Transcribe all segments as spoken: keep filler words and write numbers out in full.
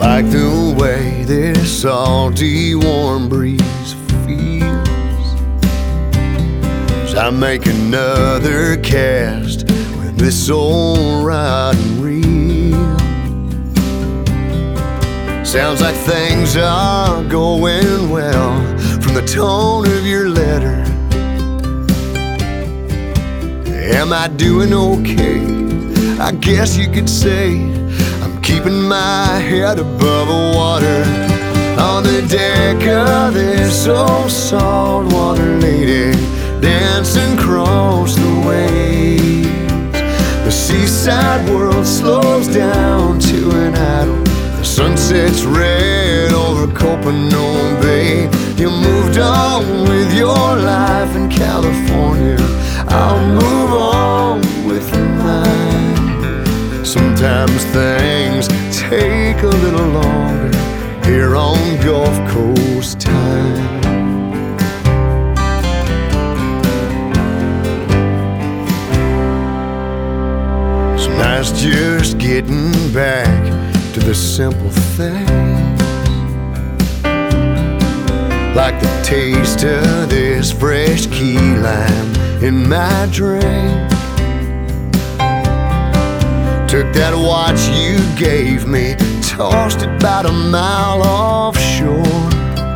like the way this salty warm breeze feels as I make another cast with this old rod and reel. Sounds like things are going well from the tone of your letter. Am I doing okay? I guess you could say I'm keeping my head above the water on the deck of this old saltwater lady, dancing across the waves. The seaside world slows down to an idle. The sun sets red over Copano Bay. You moved on with your life in California. I'll move on with mine. Sometimes things take a little longer here on Gulf Coast time. So nice just getting back to the simple things, like the taste of this fresh key lime in my drink. Took that watch you gave me, tossed it about a mile offshore.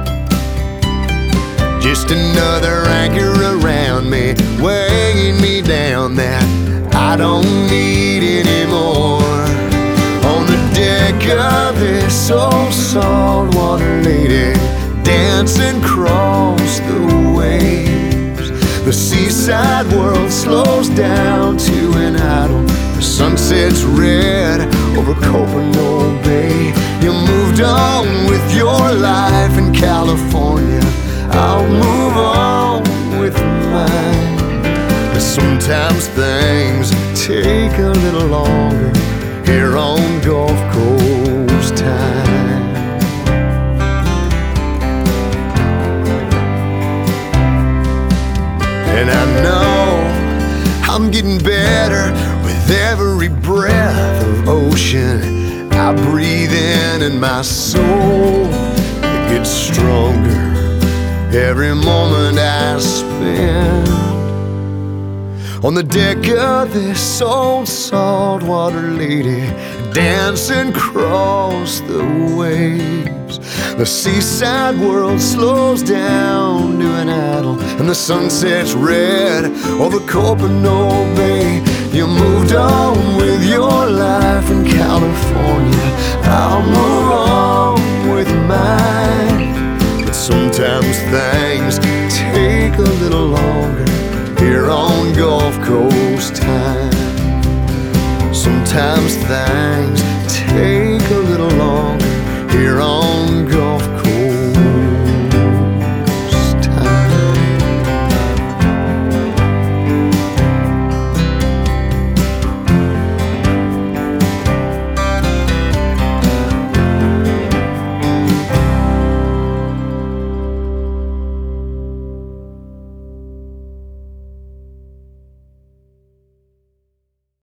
Just another anchor around me, weighing me down that I don't need anymore. On the deck of this old saltwater lady, dancing across the waves. The seaside world slows down to an idle. The sun sets red over Copano Bay. You moved on with your life in California. I'll move on with mine. But sometimes things take a little longer here on Gulf Coast time. And I know I'm getting better with every breath of ocean I breathe in, and my soul, it gets stronger every moment I spend on the deck of this old saltwater lady, dancing across the waves. The seaside world slows down to an idle, and the sun sets red over Copano Bay. You moved on with your life in California. I'll move on with mine. But sometimes things take a little longer here on Gulf Coast time. Sometimes things